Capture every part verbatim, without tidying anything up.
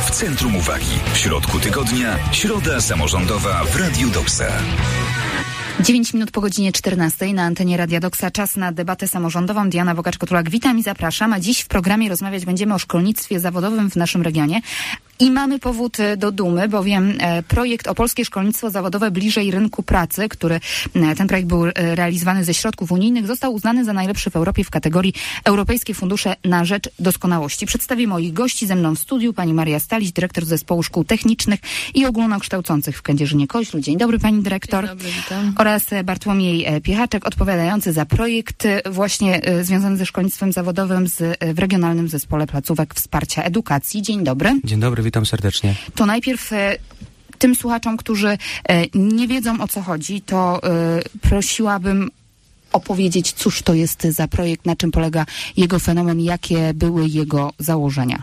W centrum uwagi, w środku tygodnia, środa samorządowa w Radiu Doksa. dziewięć minut po godzinie czternastej na antenie Radia Doksa. Czas na debatę samorządową. Diana Bogaczko-Tulak, witam i zapraszam. A dziś w programie rozmawiać będziemy o szkolnictwie zawodowym w naszym regionie. I mamy powód do dumy, bowiem e, projekt Opolskie Szkolnictwo Zawodowe bliżej rynku pracy, który e, ten projekt był realizowany ze środków unijnych, został uznany za najlepszy w Europie w kategorii Europejskie Fundusze na Rzecz Doskonałości. Przedstawię moich gości ze mną w studiu. Pani Maria Staliś, dyrektor Zespołu Szkół Technicznych i Ogólnokształcących w Kędzierzynie-Koźlu. Dzień dobry, pani dyrektor. Dzień dobry, witam. Oraz Bartłomiej Piechaczek, odpowiadający za projekt właśnie e, związany ze szkolnictwem zawodowym z, e, w Regionalnym Zespole Placówek Wsparcia Edukacji. Dzień dobry. Dzień dobry, witam serdecznie. To najpierw e, tym słuchaczom, którzy e, nie wiedzą, o co chodzi, to e, prosiłabym opowiedzieć, cóż to jest za projekt, na czym polega jego fenomen, jakie były jego założenia.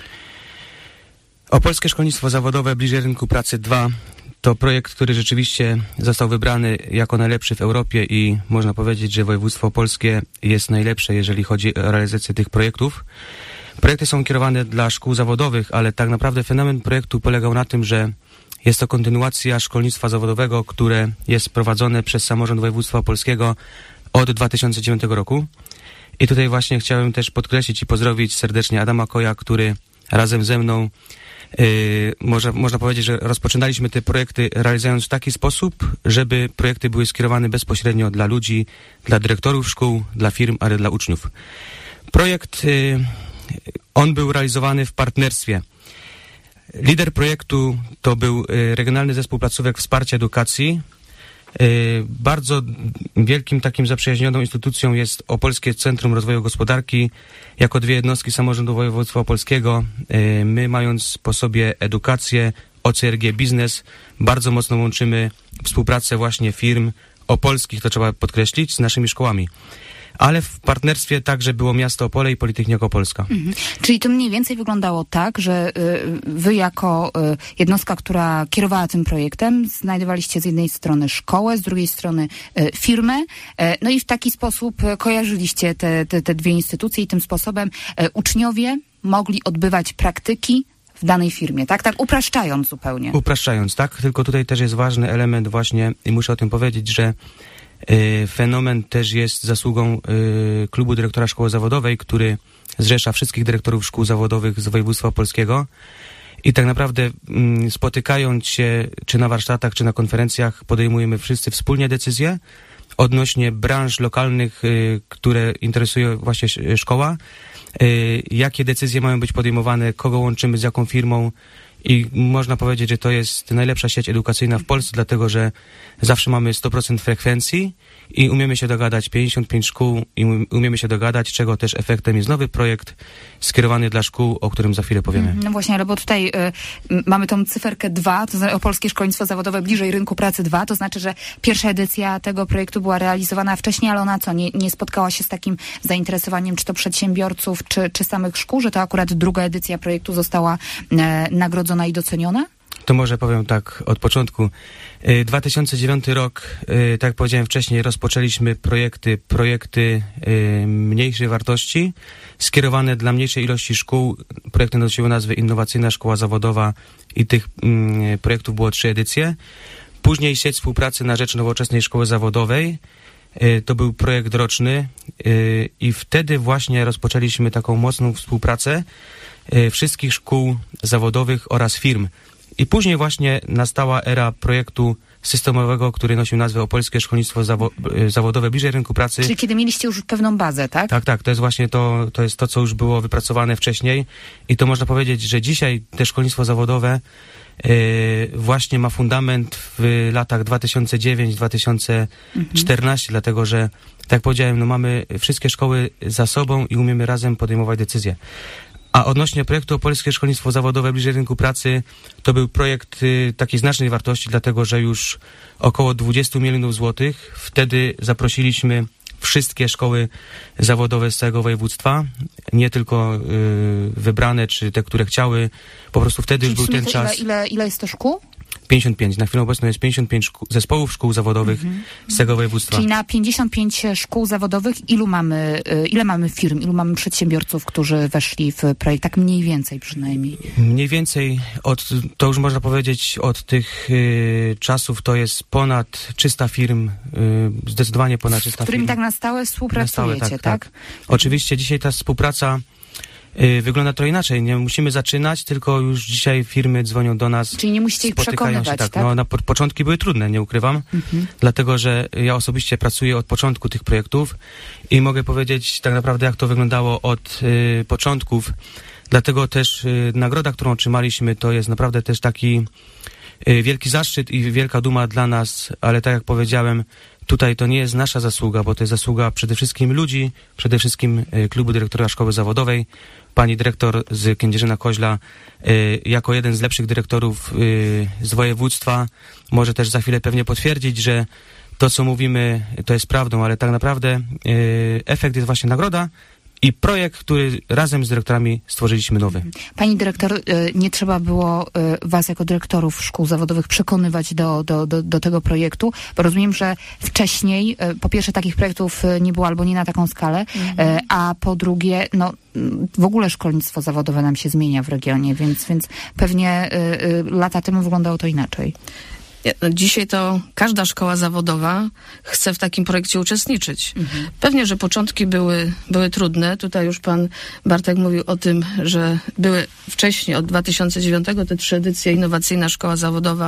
Opolskie Szkolnictwo Zawodowe bliżej rynku pracy dwa to projekt, który rzeczywiście został wybrany jako najlepszy w Europie i można powiedzieć, że województwo opolskie jest najlepsze, jeżeli chodzi o realizację tych projektów. Projekty są kierowane dla szkół zawodowych, ale tak naprawdę fenomen projektu polegał na tym, że jest to kontynuacja szkolnictwa zawodowego, które jest prowadzone przez samorząd województwa opolskiego od dwa tysiące dziewiątego roku. I tutaj właśnie chciałem też podkreślić i pozdrowić serdecznie Adama Koja, który razem ze mną Yy, można, można powiedzieć, że rozpoczynaliśmy te projekty realizując w taki sposób, żeby projekty były skierowane bezpośrednio dla ludzi, dla dyrektorów szkół, dla firm, ale dla uczniów. Projekt, yy, on był realizowany w partnerstwie. Lider projektu to był yy, Regionalny Zespół Placówek Wsparcia Edukacji. Yy, bardzo wielkim takim zaprzyjaźnioną instytucją jest Opolskie Centrum Rozwoju Gospodarki. Jako dwie jednostki samorządu województwa opolskiego, yy, my mając po sobie edukację, O C R G Biznes, bardzo mocno łączymy współpracę właśnie firm opolskich, to trzeba podkreślić, z naszymi szkołami. Ale w partnerstwie także było miasto Opole i Politechnika Opolska. Mhm. Czyli to mniej więcej wyglądało tak, że y, wy jako y, jednostka, która kierowała tym projektem, znajdowaliście z jednej strony szkołę, z drugiej strony y, firmę, y, no i w taki sposób y, kojarzyliście te, te, te dwie instytucje i tym sposobem y, uczniowie mogli odbywać praktyki w danej firmie, tak? Tak upraszczając zupełnie. Upraszczając, tak? Tylko tutaj też jest ważny element właśnie i muszę o tym powiedzieć, że fenomen też jest zasługą y, klubu dyrektora szkoły zawodowej, który zrzesza wszystkich dyrektorów szkół zawodowych z województwa opolskiego i tak naprawdę y, spotykając się czy na warsztatach, czy na konferencjach podejmujemy wszyscy wspólnie decyzje odnośnie branż lokalnych, y, które interesuje właśnie szkoła, y, jakie decyzje mają być podejmowane, kogo łączymy z jaką firmą. I można powiedzieć, że to jest najlepsza sieć edukacyjna w Polsce, dlatego że zawsze mamy sto procent frekwencji i umiemy się dogadać, pięćdziesiąt pięć szkół i umiemy się dogadać, czego też efektem jest nowy projekt skierowany dla szkół, o którym za chwilę powiemy. No właśnie, ale bo tutaj y, mamy tą cyferkę dwa, to znaczy Opolskie Szkolnictwo Zawodowe bliżej rynku pracy dwa, to znaczy, że pierwsza edycja tego projektu była realizowana wcześniej, ale ona co, nie, nie spotkała się z takim zainteresowaniem, czy to przedsiębiorców, czy, czy samych szkół, że to akurat druga edycja projektu została e, nagrodzona i doceniona? To może powiem tak od początku. dwa tysiące dziewiąty rok, tak jak powiedziałem wcześniej, rozpoczęliśmy projekty, projekty mniejszej wartości, skierowane dla mniejszej ilości szkół. Projekty nosiły nazwę Innowacyjna Szkoła Zawodowa i tych mm, projektów było trzy edycje. Później sieć współpracy na rzecz nowoczesnej szkoły zawodowej. To był projekt roczny i wtedy właśnie rozpoczęliśmy taką mocną współpracę wszystkich szkół zawodowych oraz firm. I później właśnie nastała era projektu systemowego, który nosił nazwę Opolskie Szkolnictwo Zawo- Zawodowe bliżej rynku pracy. Czyli kiedy mieliście już pewną bazę, tak? Tak, tak. To jest właśnie to, to jest to, co już było wypracowane wcześniej. I to można powiedzieć, że dzisiaj te szkolnictwo zawodowe yy, właśnie ma fundament w latach dwa tysiące dziewiąty do dwa tysiące czternastego, mhm. dlatego że, tak jak powiedziałem, no mamy wszystkie szkoły za sobą i umiemy razem podejmować decyzje. A odnośnie projektu Opolskie Szkolnictwo Zawodowe bliżej rynku pracy, to był projekt y, takiej znacznej wartości, dlatego że już około dwadzieścia milionów złotych. Wtedy zaprosiliśmy wszystkie szkoły zawodowe z całego województwa, nie tylko y, wybrane, czy te, które chciały. Po prostu wtedy Czyli już był ten ile, czas. Ile, ile jest to szkół? pięćdziesiąt pięć. Na chwilę obecną jest pięćdziesiąt pięć szkół, zespołów szkół zawodowych mhm. z tego województwa. Czyli na pięćdziesiąt pięć szkół zawodowych ilu mamy, ile mamy firm, ilu mamy przedsiębiorców, którzy weszli w projekt? Tak mniej więcej przynajmniej. Mniej więcej, od, to już można powiedzieć, od tych y, czasów to jest ponad trzysta firm, y, zdecydowanie ponad trzysta firm. Z którymi tak na stałe współpracujecie, na stałe, tak, tak? tak? Oczywiście dzisiaj ta współpraca y, wygląda trochę inaczej. Nie musimy zaczynać, tylko już dzisiaj firmy dzwonią do nas. Czyli nie musicie ich przekonywać, się, tak? tak? No, na po, początki były trudne, nie ukrywam, mhm. dlatego, że ja osobiście pracuję od początku tych projektów i mogę powiedzieć tak naprawdę, jak to wyglądało od y, początków. Dlatego też y, nagroda, którą otrzymaliśmy, to jest naprawdę też taki y, wielki zaszczyt i wielka duma dla nas, ale tak jak powiedziałem, tutaj to nie jest nasza zasługa, bo to jest zasługa przede wszystkim ludzi, przede wszystkim y, klubu dyrektora szkoły zawodowej. Pani dyrektor z Kędzierzyna-Koźla y, jako jeden z lepszych dyrektorów y, z województwa może też za chwilę pewnie potwierdzić, że to, co mówimy, to jest prawdą, ale tak naprawdę y, efekt jest właśnie nagroda i projekt, który razem z dyrektorami stworzyliśmy nowy. Pani dyrektor, nie trzeba było was jako dyrektorów szkół zawodowych przekonywać do, do, do, do tego projektu, bo rozumiem, że wcześniej po pierwsze takich projektów nie było albo nie na taką skalę, mhm. a po drugie, no w ogóle szkolnictwo zawodowe nam się zmienia w regionie, więc, więc pewnie lata temu wyglądało to inaczej. Dzisiaj to każda szkoła zawodowa chce w takim projekcie uczestniczyć. Mhm. Pewnie, że początki były, były trudne. Tutaj już pan Bartek mówił o tym, że były wcześniej, od dwa tysiące dziewiątego, te trzy edycje Innowacyjna Szkoła Zawodowa.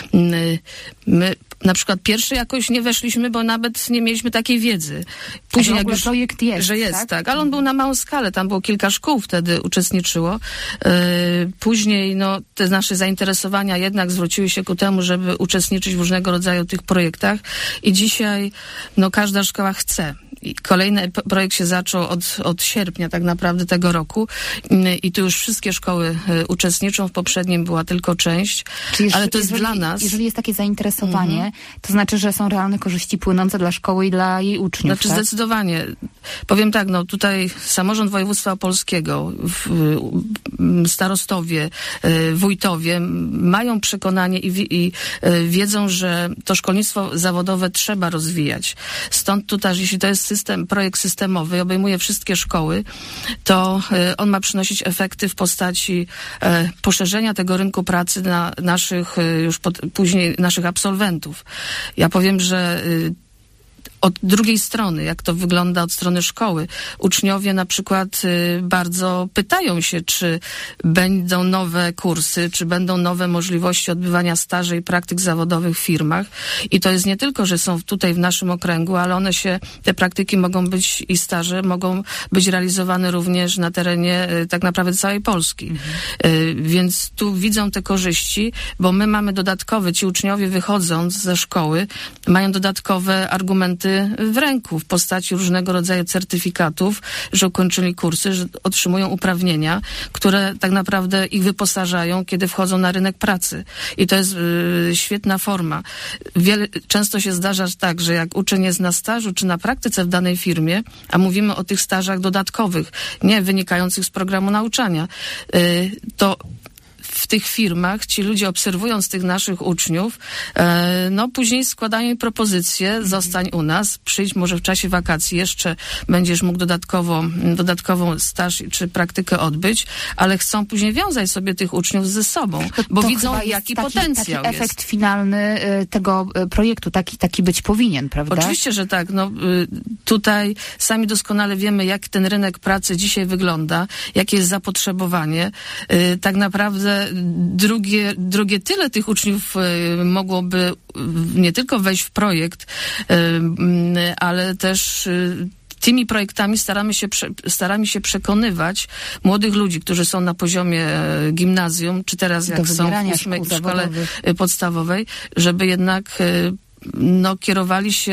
My na przykład pierwszy jakoś nie weszliśmy, bo nawet nie mieliśmy takiej wiedzy. Później jak już projekt jest, że jest, tak? tak, ale on był na małą skalę, tam było kilka szkół wtedy uczestniczyło. Później no, te nasze zainteresowania jednak zwróciły się ku temu, żeby uczestniczyć w różnego rodzaju tych projektach i dzisiaj no, każda szkoła chce. I kolejny projekt się zaczął od, od sierpnia tak naprawdę tego roku i tu już wszystkie szkoły uczestniczą, w poprzednim była tylko część, jeżeli, ale to jest jeżeli, dla nas... Jeżeli jest takie zainteresowanie, mhm. to znaczy, że są realne korzyści płynące dla szkoły i dla jej uczniów, Znaczy tak? zdecydowanie. Powiem tak, no tutaj samorząd województwa opolskiego, w, starostowie, wójtowie mają przekonanie i, i wiedzą, że to szkolnictwo zawodowe trzeba rozwijać. Stąd tutaj, jeśli to jest system, projekt systemowy, obejmuje wszystkie szkoły, to y, on ma przynosić efekty w postaci y, poszerzenia tego rynku pracy na naszych, y, już pod, później naszych absolwentów. Ja powiem, że y, od drugiej strony, jak to wygląda od strony szkoły. Uczniowie na przykład y, bardzo pytają się, czy będą nowe kursy, czy będą nowe możliwości odbywania staży i praktyk zawodowych w firmach. I to jest nie tylko, że są tutaj w naszym okręgu, ale one się, te praktyki mogą być i staże mogą być realizowane również na terenie y, tak naprawdę całej Polski. Mhm. Y, więc tu widzą te korzyści, bo my mamy dodatkowe, ci uczniowie wychodząc ze szkoły, mają dodatkowe argumenty w ręku w postaci różnego rodzaju certyfikatów, że ukończyli kursy, że otrzymują uprawnienia, które tak naprawdę ich wyposażają, kiedy wchodzą na rynek pracy. I to jest y, świetna forma. Wiele, często się zdarza tak, że jak uczeń jest na stażu czy na praktyce w danej firmie, a mówimy o tych stażach dodatkowych, nie wynikających z programu nauczania, y, to w tych firmach ci ludzie, obserwując tych naszych uczniów, e, no później składają im propozycje, zostań u nas, przyjdź może w czasie wakacji, jeszcze będziesz mógł dodatkowo, dodatkową staż czy praktykę odbyć, ale chcą później wiązać sobie tych uczniów ze sobą, to, bo to widzą, jaki taki, potencjał taki jest. Efekt finalny y, tego y, projektu, taki, taki być powinien, prawda? Oczywiście, że tak. No, y, tutaj sami doskonale wiemy, jak ten rynek pracy dzisiaj wygląda, jakie jest zapotrzebowanie. Y, tak naprawdę drugie, drugie tyle tych uczniów y, mogłoby y, nie tylko wejść w projekt, y, y, ale też y, tymi projektami staramy się, staramy się przekonywać młodych ludzi, którzy są na poziomie e, gimnazjum, czy teraz jak są w ósmej szkole zawodowych. podstawowej, żeby jednak e, no, kierowali się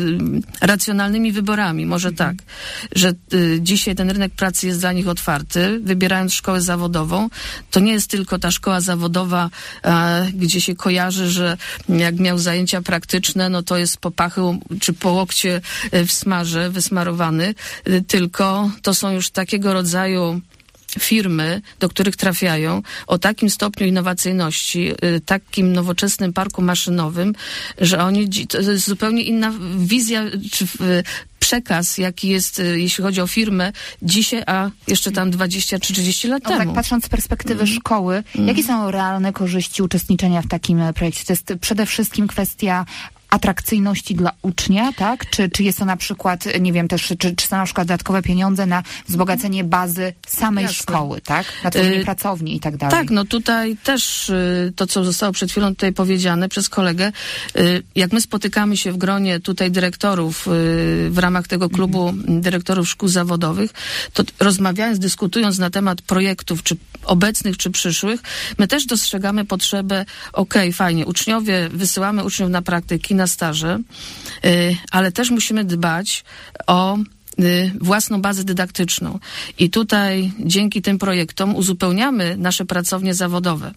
y, racjonalnymi wyborami. Może mhm. tak, że y, dzisiaj ten rynek pracy jest dla nich otwarty. Wybierając szkołę zawodową, to nie jest tylko ta szkoła zawodowa, a, gdzie się kojarzy, że jak miał zajęcia praktyczne, no to jest po pachy czy po łokcie w smarze wysmarowany, y, tylko to są już takiego rodzaju firmy, do których trafiają, o takim stopniu innowacyjności, takim nowoczesnym parku maszynowym, że oni, to jest zupełnie inna wizja, czy przekaz, jaki jest, jeśli chodzi o firmę dzisiaj, a jeszcze tam dwadzieścia czy trzydzieści lat no temu. Tak, patrząc z perspektywy mm. szkoły, mm. jakie są realne korzyści uczestniczenia w takim projekcie? To jest przede wszystkim kwestia atrakcyjności dla ucznia, tak? Czy, czy jest to na przykład, nie wiem też, czy, czy są na przykład dodatkowe pieniądze na wzbogacenie bazy samej Jasne. szkoły, tak? Na tworzenie y- pracowni i tak dalej. Tak, no tutaj też y, to, co zostało przed chwilą tutaj powiedziane przez kolegę, y, jak my spotykamy się w gronie tutaj dyrektorów y, w ramach tego klubu mm. dyrektorów szkół zawodowych, to rozmawiając, dyskutując na temat projektów, czy obecnych, czy przyszłych, my też dostrzegamy potrzebę, okej, okay, fajnie, uczniowie, wysyłamy uczniów na praktyki, na staże, ale też musimy dbać o własną bazę dydaktyczną. I tutaj dzięki tym projektom uzupełniamy nasze pracownie zawodowe.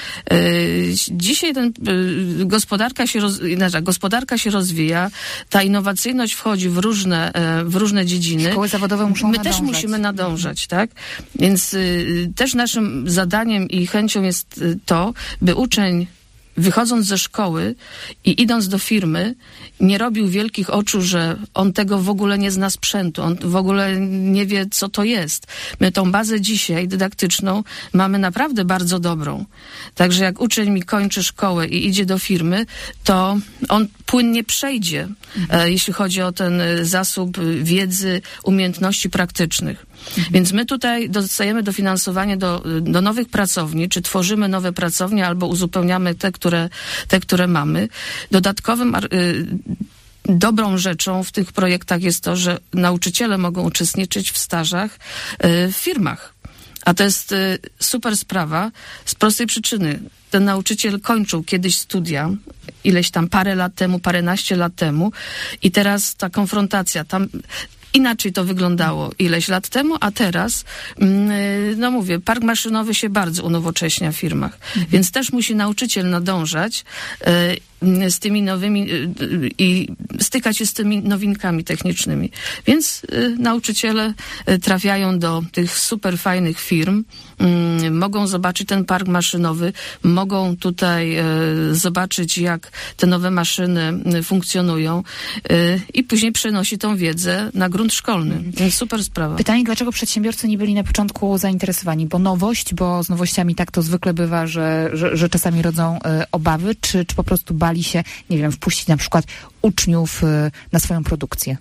Dzisiaj ten, gospodarka się roz, znaczy, gospodarka się rozwija, ta innowacyjność wchodzi w różne, w różne dziedziny. Szkoły zawodowe muszą My nadążać. też musimy nadążać, tak? Więc też naszym zadaniem i chęcią jest to, by uczeń wychodząc ze szkoły i idąc do firmy, nie robił wielkich oczu, że on tego w ogóle nie zna sprzętu, on w ogóle nie wie, co to jest. My tą bazę dzisiaj dydaktyczną mamy naprawdę bardzo dobrą. Także jak uczeń mi kończy szkołę i idzie do firmy, to on płynnie przejdzie, mhm. e, jeśli chodzi o ten zasób wiedzy, umiejętności praktycznych. Mhm. Więc my tutaj dostajemy dofinansowanie do, do nowych pracowni, czy tworzymy nowe pracownie, albo uzupełniamy te, które, te, które mamy. Dodatkowym y, dobrą rzeczą w tych projektach jest to, że nauczyciele mogą uczestniczyć w stażach y, w firmach. A to jest y, super sprawa z prostej przyczyny. Ten nauczyciel kończył kiedyś studia, ileś tam parę lat temu, paręnaście lat temu i teraz ta konfrontacja, tam inaczej to wyglądało ileś lat temu, a teraz, no mówię, park maszynowy się bardzo unowocześnia w firmach, mhm. więc też musi nauczyciel nadążać z tymi nowymi i stykać się z tymi nowinkami technicznymi. Więc nauczyciele trafiają do tych super fajnych firm, mogą zobaczyć ten park maszynowy, mogą tutaj zobaczyć, jak te nowe maszyny funkcjonują i później przenosi tą wiedzę na grunt szkolny. Więc super sprawa. Pytanie, dlaczego przedsiębiorcy nie byli na początku zainteresowani? Bo nowość, bo z nowościami tak to zwykle bywa, że, że, że czasami rodzą obawy, czy, czy po prostu bali się, nie wiem, wpuścić na przykład uczniów na swoją produkcję?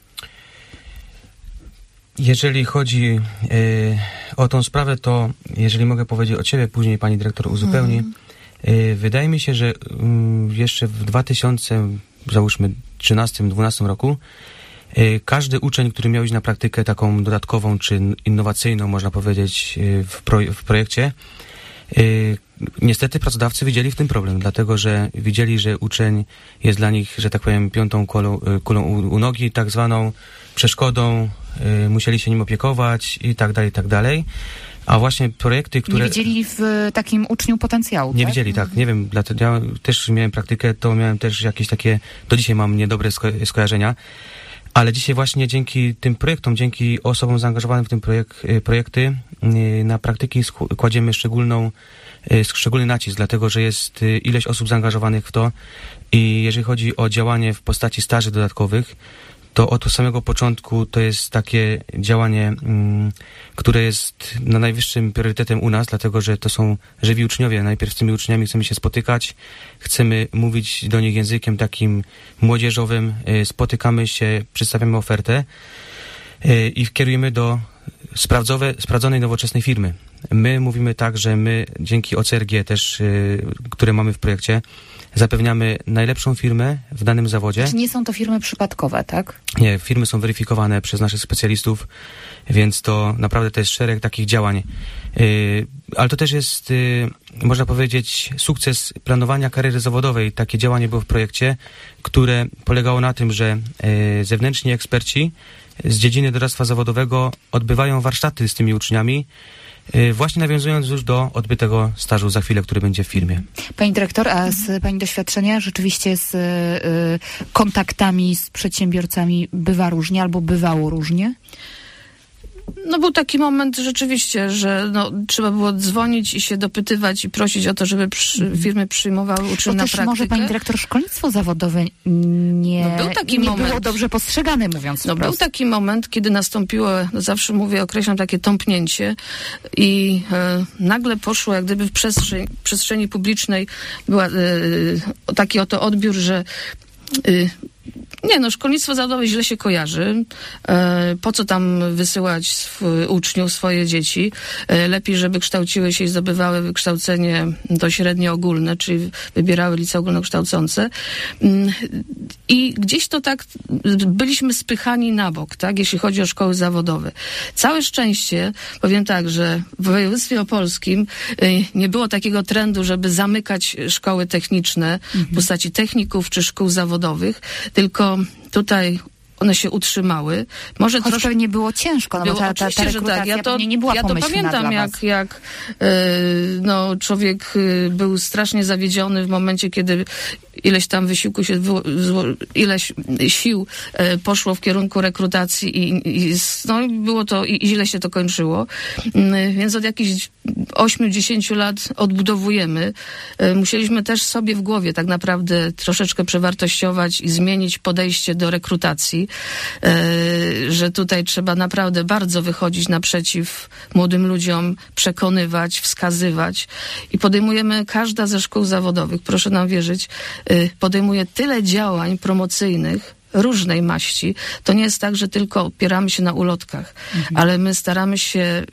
Jeżeli chodzi y, o tą sprawę, to jeżeli mogę powiedzieć o ciebie, później pani dyrektor uzupełni. Mm. Y, wydaje mi się, że y, jeszcze w dwa tysiące, załóżmy, trzynastym dwunastym roku y, każdy uczeń, który miał iść na praktykę taką dodatkową czy innowacyjną, można powiedzieć, y, w, pro, w projekcie, y, niestety pracodawcy widzieli w tym problem, dlatego że widzieli, że uczeń jest dla nich, że tak powiem, piątą kulą, kulą u, u nogi, tak zwaną przeszkodą, y, musieli się nim opiekować i tak dalej, i tak dalej. A właśnie projekty, które... Nie widzieli w takim uczniu potencjału, Nie tak? widzieli, tak. Nie wiem, dlatego ja też miałem praktykę, to miałem też jakieś takie, do dzisiaj mam niedobre sko- skojarzenia, ale dzisiaj właśnie dzięki tym projektom, dzięki osobom zaangażowanym w tym projek- projekty, y, na praktyki sk- kładziemy szczególną szczególny nacisk, dlatego że jest ileś osób zaangażowanych w to i jeżeli chodzi o działanie w postaci staży dodatkowych, to od samego początku to jest takie działanie, mm, które jest na najwyższym priorytetem u nas, dlatego że to są żywi uczniowie. Najpierw z tymi uczniami chcemy się spotykać, chcemy mówić do nich językiem takim młodzieżowym, spotykamy się, przedstawiamy ofertę i kierujemy do sprawdzowe, sprawdzonej, nowoczesnej firmy. My mówimy tak, że my dzięki O C R G też, yy, które mamy w projekcie, zapewniamy najlepszą firmę w danym zawodzie. Czy nie są to firmy przypadkowe, tak? Nie, firmy są weryfikowane przez naszych specjalistów, więc to naprawdę to jest szereg takich działań. Yy, ale to też jest, yy, można powiedzieć, sukces planowania kariery zawodowej. Takie działanie było w projekcie, które polegało na tym, że yy, zewnętrzni eksperci z dziedziny doradztwa zawodowego odbywają warsztaty z tymi uczniami, właśnie nawiązując już do odbytego stażu za chwilę, który będzie w firmie. Pani dyrektor, a z pani doświadczenia rzeczywiście z y, kontaktami z przedsiębiorcami bywa różnie albo bywało różnie? No był taki moment rzeczywiście, że no, trzeba było dzwonić i się dopytywać i prosić o to, żeby przy, firmy przyjmowały uczniów na też praktykę. może pani dyrektor szkolnictwo zawodowe nie, no, był taki nie moment. było dobrze postrzegane, mówiąc No wprost. był taki moment, kiedy nastąpiło, no, zawsze mówię, określam takie tąpnięcie i e, nagle poszło, jak gdyby w przestrzeni, przestrzeni publicznej była e, taki oto odbiór, że e, nie, no szkolnictwo zawodowe źle się kojarzy. E, po co tam wysyłać sw- uczniów, swoje dzieci? E, lepiej, żeby kształciły się i zdobywały wykształcenie to średnio ogólne, czyli wybierały licea ogólnokształcące. Mm, I gdzieś to tak byliśmy spychani na bok, tak, jeśli chodzi o szkoły zawodowe. Całe szczęście, powiem tak, że w województwie opolskim e, nie było takiego trendu, żeby zamykać szkoły techniczne mhm. w postaci techników czy szkół zawodowych, tylko tutaj one się utrzymały. Może Choć troszkę pewnie było ciężko, no było, bo ta, ta, ta rekrutacja tak. ja to, nie była ja to pomyślna pamiętam, dla jak, was. jak e, no, człowiek e, był strasznie zawiedziony w momencie, kiedy ileś tam wysiłku się, wyło, zło, ileś sił e, poszło w kierunku rekrutacji i, i no, było to, i, i źle się to kończyło. E, więc od jakichś ośmiu, dziesięciu lat odbudowujemy. E, musieliśmy też sobie w głowie tak naprawdę troszeczkę przewartościować i zmienić podejście do rekrutacji, e, że tutaj trzeba naprawdę bardzo wychodzić naprzeciw młodym ludziom, przekonywać, wskazywać i podejmujemy, każda ze szkół zawodowych, proszę nam wierzyć, podejmuje tyle działań promocyjnych różnej maści. To nie jest tak, że tylko opieramy się na ulotkach, mhm. ale my staramy się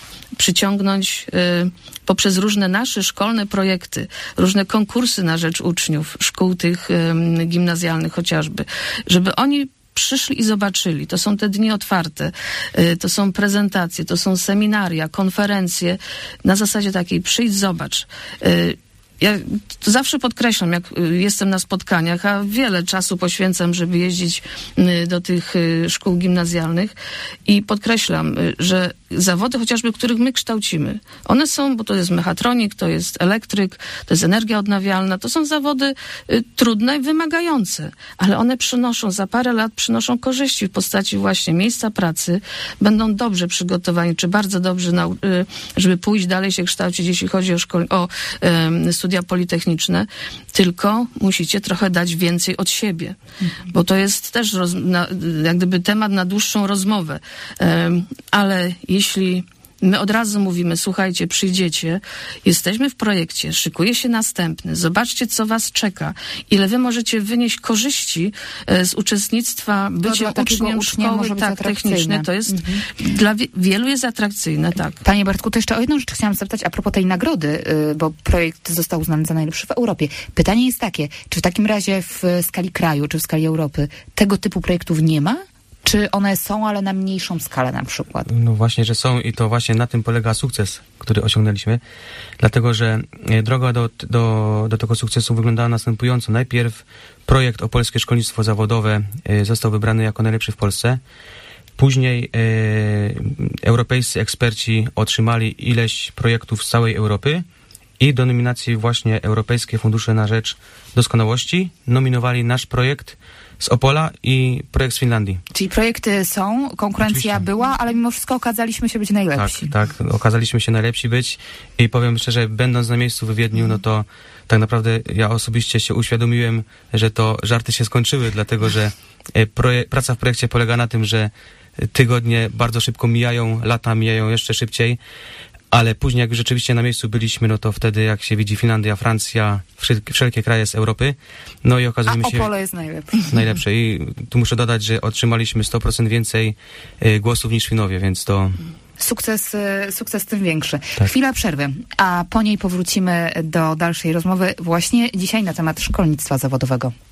przyciągnąć y, poprzez różne nasze szkolne projekty, różne konkursy na rzecz uczniów, szkół tych y, gimnazjalnych chociażby, żeby oni przyszli i zobaczyli. To są te dni otwarte, y, to są prezentacje, to są seminaria, konferencje na zasadzie takiej przyjdź, zobacz. Y, Ja to zawsze podkreślam, jak jestem na spotkaniach, a wiele czasu poświęcam, żeby jeździć do tych szkół gimnazjalnych i podkreślam, że zawody chociażby, których my kształcimy, one są, bo to jest mechatronik, to jest elektryk, to jest energia odnawialna, to są zawody trudne i wymagające, ale one przynoszą, za parę lat przynoszą korzyści w postaci właśnie miejsca pracy, będą dobrze przygotowani, czy bardzo dobrze, żeby pójść dalej się kształcić, jeśli chodzi o, szkol- o um, studia politechniczne, tylko musicie trochę dać więcej od siebie, mhm. bo to jest też roz, na, jak gdyby temat na dłuższą rozmowę. Um, ale jeśli my od razu mówimy, słuchajcie, przyjdziecie, jesteśmy w projekcie, szykuje się następny, zobaczcie, co was czeka, ile wy możecie wynieść korzyści e, z uczestnictwa, bycia uczniem szkoły tak, technicznej. To jest, mhm. dla wie, wielu jest atrakcyjne, tak. Panie Bartku, to jeszcze o jedną rzecz chciałam zapytać a propos tej nagrody, y, bo projekt został uznany za najlepszy w Europie. Pytanie jest takie, czy w takim razie w skali kraju, czy w skali Europy tego typu projektów nie ma? Czy one są, ale na mniejszą skalę na przykład? No właśnie, że są i to właśnie na tym polega sukces, który osiągnęliśmy. Dlatego, że droga do, do, do tego sukcesu wyglądała następująco. Najpierw projekt Opolskie Szkolnictwo Zawodowe został wybrany jako najlepszy w Polsce. Później e, europejscy eksperci otrzymali ileś projektów z całej Europy i do nominacji właśnie Europejskie Fundusze na Rzecz Doskonałości nominowali nasz projekt z Opola i projekt z Finlandii. Czyli projekty są, konkurencja Oczywiście. była, ale mimo wszystko okazaliśmy się być najlepsi. Tak, tak, okazaliśmy się najlepsi być i powiem szczerze, będąc na miejscu w Wiedniu, no to tak naprawdę ja osobiście się uświadomiłem, że to żarty się skończyły, dlatego że proje- praca w projekcie polega na tym, że tygodnie bardzo szybko mijają, lata mijają jeszcze szybciej, ale później jak już rzeczywiście na miejscu byliśmy, no to wtedy jak się widzi Finlandia, Francja, wszelkie, wszelkie kraje z Europy, no i okazujemy A się... Opole jest najlepsze. Najlepsze i tu muszę dodać, że otrzymaliśmy sto procent więcej y, głosów niż Finowie, więc to... Sukces, sukces tym większy. Tak. Chwila przerwy, a po niej powrócimy do dalszej rozmowy właśnie dzisiaj na temat szkolnictwa zawodowego.